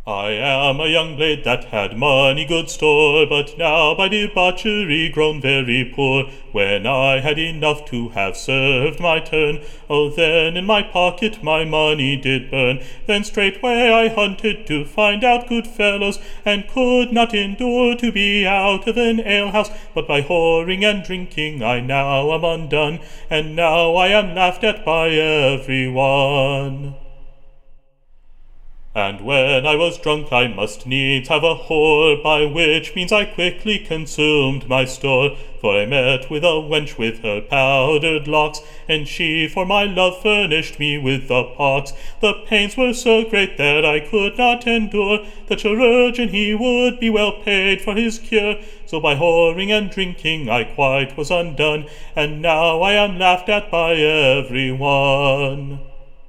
I am a young blade that had money good store, but now by debauchery grown very poor. When I had enough to have served my turn, oh then in my pocket my money did burn. Then straightway I hunted to find out good fellows, and could not endure to be out of an alehouse. But by whoring and drinking I now am undone, and now I am laughed at by every one. And when I was drunk I must needs have a whore, by which means I quickly consumed my store. For I met with a wench with her powdered locks, and she for my love furnished me with the pox. The pains were so great that I could not endure. The chirurgeon he would be well paid for his cure. So by whoring and drinking I quite was undone, and now I am laughed at by every one.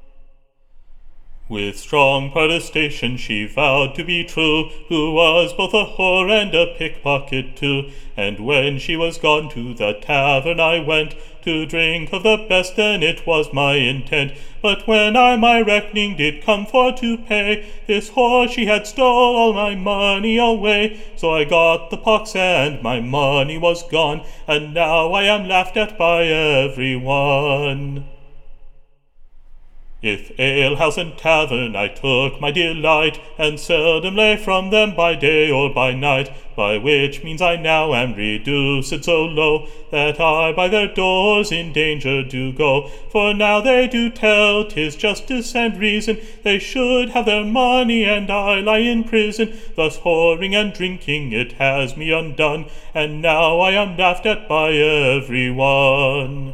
With strong protestation she vowed to be true, who was both a whore and a pickpocket too. And when she was gone to the tavern I went, to drink of the best, then it was my intent. But when I my reckoning did come for to pay, this whore she had stole all my money away. So I got the pox and my money was gone, and now I am laughed at by every one. If alehouse and tavern I took my delight, and seldom lay from them by day or by night, by which means I now am reduced so low, that I by their doors in danger do go. For now they do tell 'tis justice and reason, they should have their money and I lie in prison. Thus whoring and drinking it has me undone, and now I am laughed at by every one.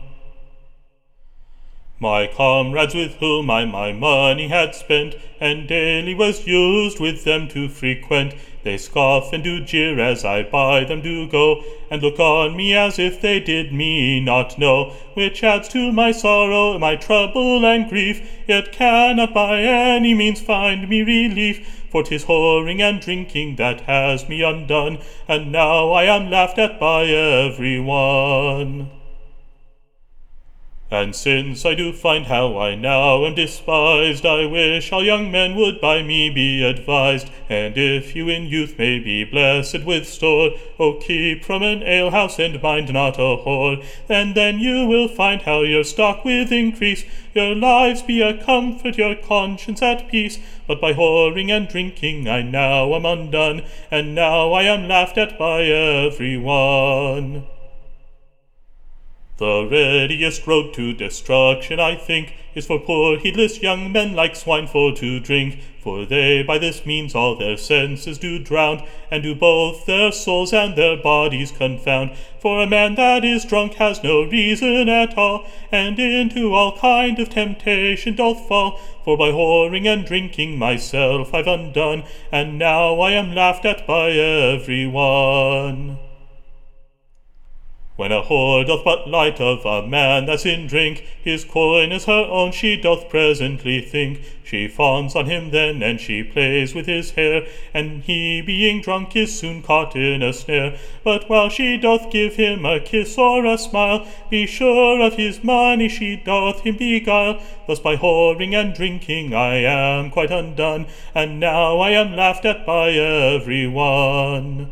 My comrades with whom I my money had spent, and daily was used with them to frequent, they scoff and do jeer as I by them do go, and look on me as if they did me not know, which adds to my sorrow, my trouble and grief, yet cannot by any means find me relief. For 'tis whoring and drinking that has me undone, and now I am laughed at by every one. And since I do find how I now am despised, I wish all young men would by me be advised. And if you in youth may be blessed with store, oh keep from an alehouse and mind not a whore. And then you will find how your stock with increase, your lives be a comfort, your conscience at peace. But by whoring and drinking I now am undone, and now I am laughed at by every one. The readiest road to destruction, I think, is for poor heedless young men like swine for to drink. For they by this means all their senses do drown, and do both their souls and their bodies confound. For a man that is drunk has no reason at all, and into all kind of temptation doth fall. For by whoring and drinking myself I've undone, and now I am laughed at by every one. When a whore doth but light of a man that's in drink, his coin is her own she doth presently think. She fawns on him then, and she plays with his hair, and he being drunk is soon caught in a snare. But while she doth give him a kiss or a smile, be sure of his money she doth him beguile. Thus by whoring and drinking I am quite undone, and now I am laughed at by every one.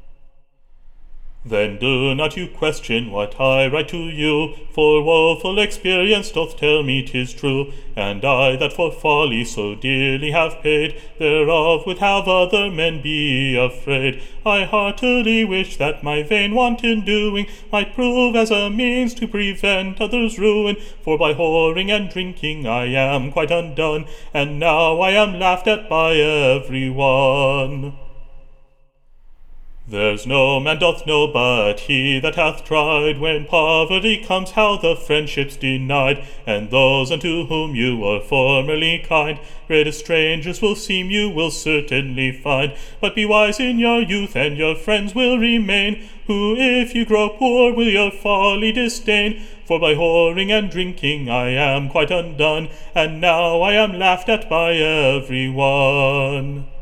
Then do not you question what I write to you, for woeful experience doth tell me 'tis true. And I that for folly so dearly have paid, thereof would have other men be afraid. I heartily wish that my vain wanton doing might prove as a means to prevent others' ruin. For by whoring and drinking I am quite undone, and now I am laughed at by every one. There's no man doth know but he that hath tried, when poverty comes, how the friendship's denied. And those unto whom you were formerly kind, greatest strangers will seem you will certainly find. But be wise in your youth, and your friends will remain, who if you grow poor will your folly disdain. For by whoring and drinking I am quite undone, and now I am laughed at by every one.